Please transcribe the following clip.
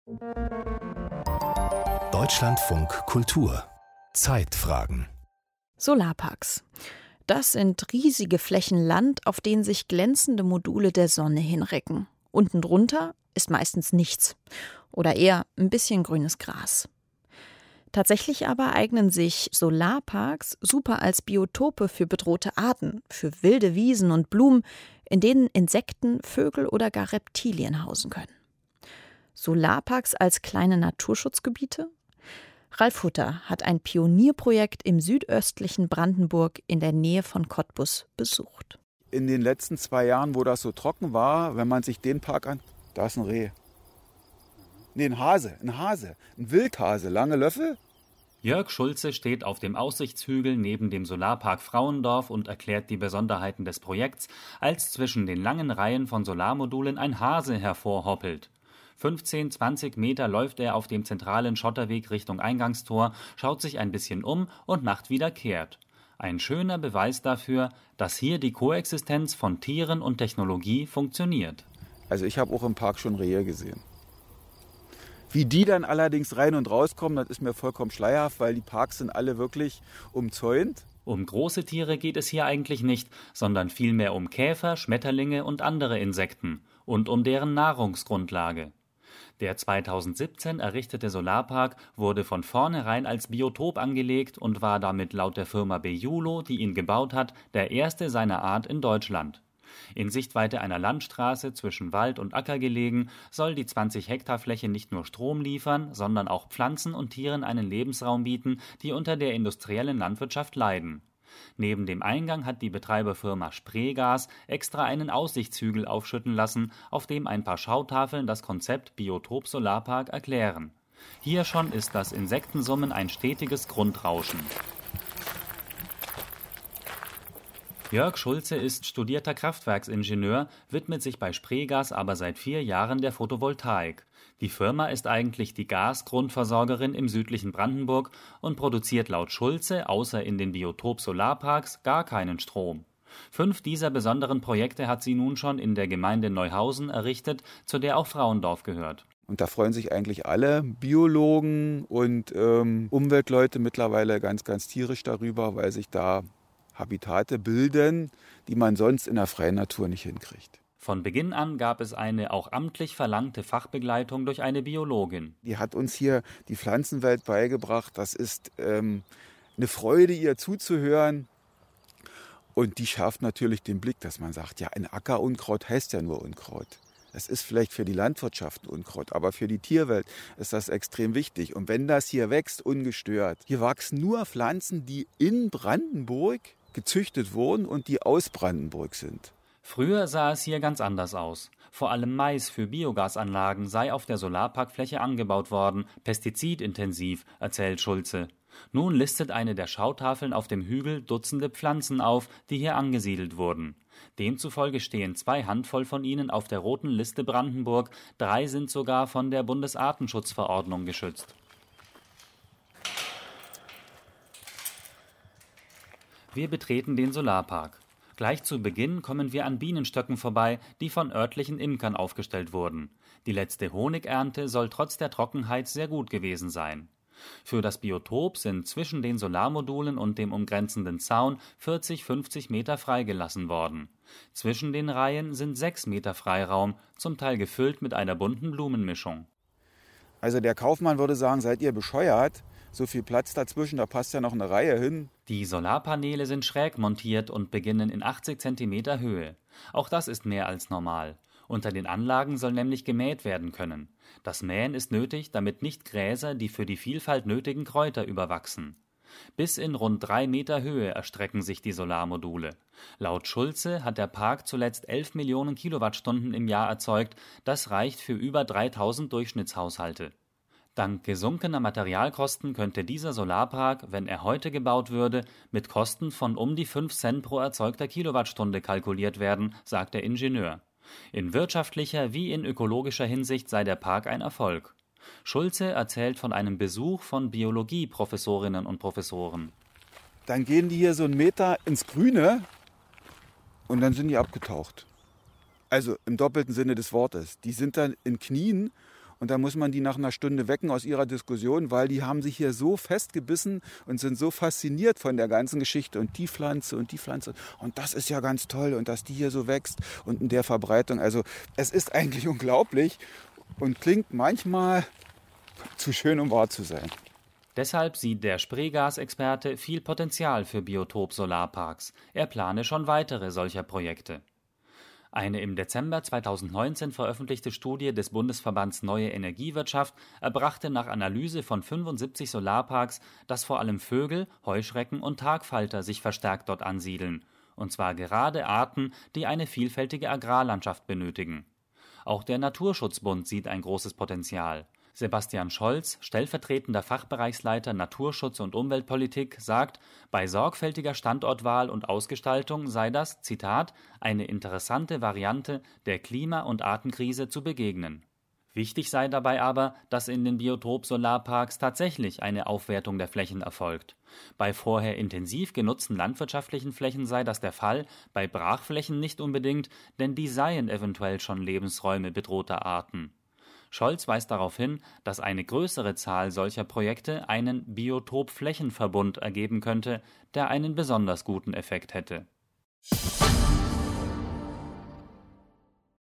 Deutschlandfunk Kultur Zeitfragen. Solarparks. Das sind riesige Flächen Land, auf denen sich glänzende Module der Sonne hinrecken. Unten drunter ist meistens nichts oder eher ein bisschen grünes Gras. Tatsächlich aber eignen sich Solarparks super als Biotope für bedrohte Arten, für wilde Wiesen und Blumen, in denen Insekten, Vögel oder gar Reptilien hausen können. Solarparks als kleine Naturschutzgebiete? Ralf Hutter hat ein Pionierprojekt im südöstlichen Brandenburg in der Nähe von Cottbus besucht. In den letzten 2 Jahren, wo das so trocken war, wenn man sich den Park an... Da ist ein Reh. Nee, ein Hase, ein Wildhase, lange Löffel. Jörg Schulze steht auf dem Aussichtshügel neben dem Solarpark Frauendorf und erklärt die Besonderheiten des Projekts, als zwischen den langen Reihen von Solarmodulen ein Hase hervorhoppelt. 15, 20 Meter läuft er auf dem zentralen Schotterweg Richtung Eingangstor, schaut sich ein bisschen um und macht wieder kehrt. Ein schöner Beweis dafür, dass hier die Koexistenz von Tieren und Technologie funktioniert. Also ich habe auch im Park schon Rehe gesehen. Wie die dann allerdings rein und rauskommen, das ist mir vollkommen schleierhaft, weil die Parks sind alle wirklich umzäunt. Um große Tiere geht es hier eigentlich nicht, sondern vielmehr um Käfer, Schmetterlinge und andere Insekten und um deren Nahrungsgrundlage. Der 2017 errichtete Solarpark wurde von vornherein als Biotop angelegt und war damit laut der Firma Bejulo, die ihn gebaut hat, der erste seiner Art in Deutschland. In Sichtweite einer Landstraße zwischen Wald und Acker gelegen, soll die 20 Hektar Fläche nicht nur Strom liefern, sondern auch Pflanzen und Tieren einen Lebensraum bieten, die unter der industriellen Landwirtschaft leiden. Neben dem Eingang hat die Betreiberfirma Spreegas extra einen Aussichtshügel aufschütten lassen, auf dem ein paar Schautafeln das Konzept Biotop Solarpark erklären. Hier schon ist das Insektensummen ein stetiges Grundrauschen. Jörg Schulze ist studierter Kraftwerksingenieur, widmet sich bei Spreegas aber seit 4 Jahren der Photovoltaik. Die Firma ist eigentlich die Gasgrundversorgerin im südlichen Brandenburg und produziert laut Schulze außer in den Biotop-Solarparks gar keinen Strom. 5 dieser besonderen Projekte hat sie nun schon in der Gemeinde Neuhausen errichtet, zu der auch Frauendorf gehört. Und da freuen sich eigentlich alle Biologen und Umweltleute mittlerweile ganz, ganz tierisch darüber, weil sich da Habitate bilden, die man sonst in der freien Natur nicht hinkriegt. Von Beginn an gab es eine auch amtlich verlangte Fachbegleitung durch eine Biologin. Die hat uns hier die Pflanzenwelt beigebracht. Das ist eine Freude, ihr zuzuhören. Und die schärft natürlich den Blick, dass man sagt, ja, ein Ackerunkraut heißt ja nur Unkraut. Es ist vielleicht für die Landwirtschaft ein Unkraut, aber für die Tierwelt ist das extrem wichtig. Und wenn das hier wächst, ungestört, hier wachsen nur Pflanzen, die in Brandenburg gezüchtet wurden und die aus Brandenburg sind. Früher sah es hier ganz anders aus. Vor allem Mais für Biogasanlagen sei auf der Solarparkfläche angebaut worden, pestizidintensiv, erzählt Schulze. Nun listet eine der Schautafeln auf dem Hügel Dutzende Pflanzen auf, die hier angesiedelt wurden. Demzufolge stehen 2 Handvoll von ihnen auf der roten Liste Brandenburg, 3 sind sogar von der Bundesartenschutzverordnung geschützt. Wir betreten den Solarpark. Gleich zu Beginn kommen wir an Bienenstöcken vorbei, die von örtlichen Imkern aufgestellt wurden. Die letzte Honigernte soll trotz der Trockenheit sehr gut gewesen sein. Für das Biotop sind zwischen den Solarmodulen und dem umgrenzenden Zaun 40, 50 Meter freigelassen worden. Zwischen den Reihen sind 6 Meter Freiraum, zum Teil gefüllt mit einer bunten Blumenmischung. Also der Kaufmann würde sagen, seid ihr bescheuert? So viel Platz dazwischen, da passt ja noch eine Reihe hin. Die Solarpaneele sind schräg montiert und beginnen in 80 Zentimeter Höhe. Auch das ist mehr als normal. Unter den Anlagen soll nämlich gemäht werden können. Das Mähen ist nötig, damit nicht Gräser die für die Vielfalt nötigen Kräuter überwachsen. Bis in rund 3 Meter Höhe erstrecken sich die Solarmodule. Laut Schulze hat der Park zuletzt 11 Millionen Kilowattstunden im Jahr erzeugt. Das reicht für über 3000 Durchschnittshaushalte. Dank gesunkener Materialkosten könnte dieser Solarpark, wenn er heute gebaut würde, mit Kosten von um die 5 Cent pro erzeugter Kilowattstunde kalkuliert werden, sagt der Ingenieur. In wirtschaftlicher wie in ökologischer Hinsicht sei der Park ein Erfolg. Schulze erzählt von einem Besuch von Biologie-Professorinnen und Professoren. Dann gehen die hier so 1 Meter ins Grüne und dann sind die abgetaucht. Also im doppelten Sinne des Wortes. Die sind dann in Knien und da muss man die nach einer Stunde wecken aus ihrer Diskussion, weil die haben sich hier so festgebissen und sind so fasziniert von der ganzen Geschichte und die Pflanze und das ist ja ganz toll und dass die hier so wächst und in der Verbreitung. Also es ist eigentlich unglaublich und klingt manchmal zu schön, um wahr zu sein. Deshalb sieht der Spreegasexperte viel Potenzial für Biotop-Solarparks. Er plane schon weitere solcher Projekte. Eine im Dezember 2019 veröffentlichte Studie des Bundesverbands Neue Energiewirtschaft erbrachte nach Analyse von 75 Solarparks, dass vor allem Vögel, Heuschrecken und Tagfalter sich verstärkt dort ansiedeln. Und zwar gerade Arten, die eine vielfältige Agrarlandschaft benötigen. Auch der Naturschutzbund sieht ein großes Potenzial. Sebastian Scholz, stellvertretender Fachbereichsleiter Naturschutz und Umweltpolitik, sagt, bei sorgfältiger Standortwahl und Ausgestaltung sei das, Zitat, eine interessante Variante, der Klima- und Artenkrise zu begegnen. Wichtig sei dabei aber, dass in den Biotop-Solarparks tatsächlich eine Aufwertung der Flächen erfolgt. Bei vorher intensiv genutzten landwirtschaftlichen Flächen sei das der Fall, bei Brachflächen nicht unbedingt, denn die seien eventuell schon Lebensräume bedrohter Arten. Scholz weist darauf hin, dass eine größere Zahl solcher Projekte einen Biotop-Flächenverbund ergeben könnte, der einen besonders guten Effekt hätte.